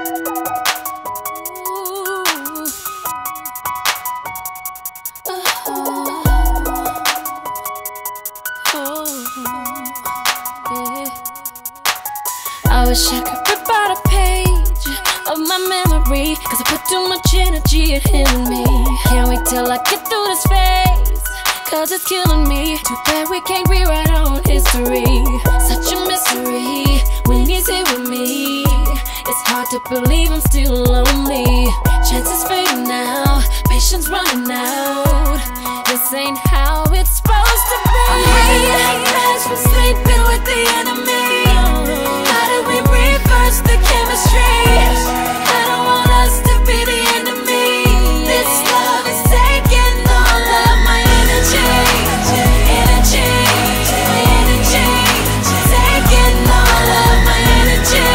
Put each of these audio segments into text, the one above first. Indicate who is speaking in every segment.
Speaker 1: I wish I could rip out a page of my memory, cause I put too much energy in healing me. Can't wait till I get through this phase, cause it's killing me. Too bad we can't rewrite our own history. Such a mystery when he's here with me. It's hard to believe I'm still lonely. Chances fading now, patience running out. This ain't how it's supposed to be. I'm having nightmares from sleeping with the enemy. How do we reverse the chemistry? I don't want us to be the enemy. This love is taking all of my energy. Energy, my energy. Taking all of my energy.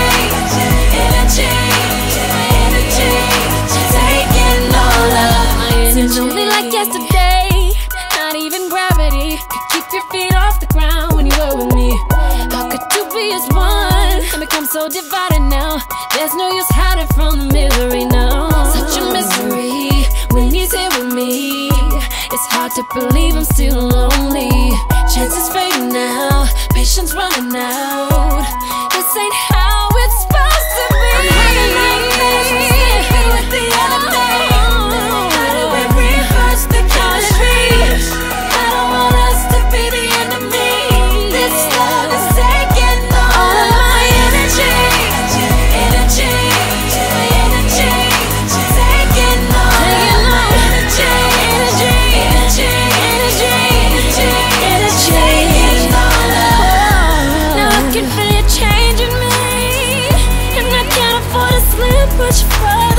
Speaker 1: Energy, my energy. Taking all of my energy. Seems only like yesterday, not even gravity could keep your feet off the ground when you were with me. How could two be as one and become so divided now? There's no use hiding from the misery now. Such a mystery when he's here with me. It's hard to believe I'm still lonely. Chances fading now, patience running out. This ain't how it's supposed to be. I'm having nightmares from sleeping with the enemy. How do we reverse the chemistry? I don't want us to be the enemy. This love is taking all of my energy. Energy, my energy. Taking all of my energy. Energy, energy, energy, energy. Taking all of. Now I can feel you changing me, and I can't afford to slip much further.